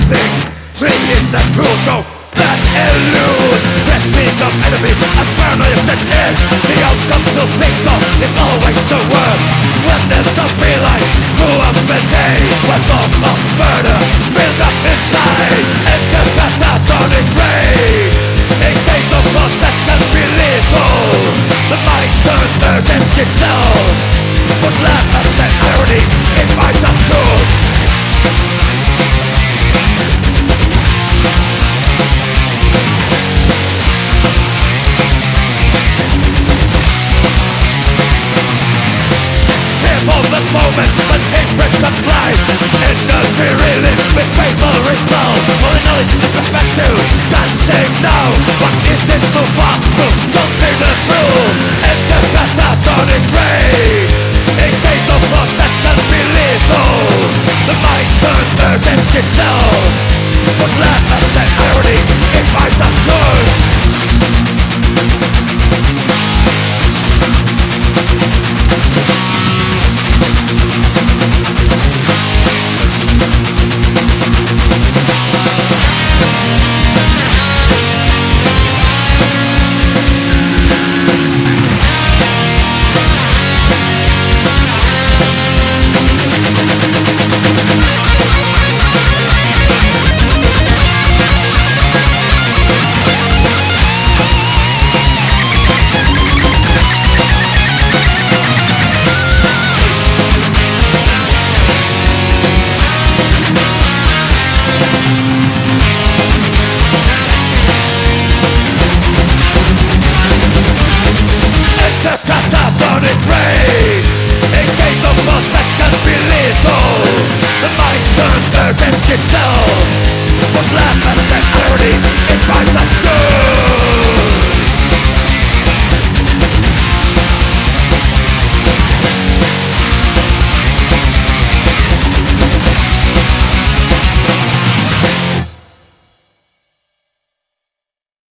everything. Sleep is the cruel joke that eludes. Threats become enemies as paranoia sets in. The outcome to think of is always the worst. When there's a feeling through a day, when thoughts of murder build up inside, enter catatonic rage. A state of thought that can be lethal. The mind turns against itself, but laughs and irony it finds us good. The moment when hatred comes live, industry relief with fatal results. Only knowledge is respect to can't save now. But is it too far to conceal the truth? Enter catatonic rage, a state of thought that can be lethal. The mind turns against itself, but laughs and irony it finds us good. Catatonic rage, a state of thought that can be lethal. The mind turns against itself, but laughs and irony it finds us good.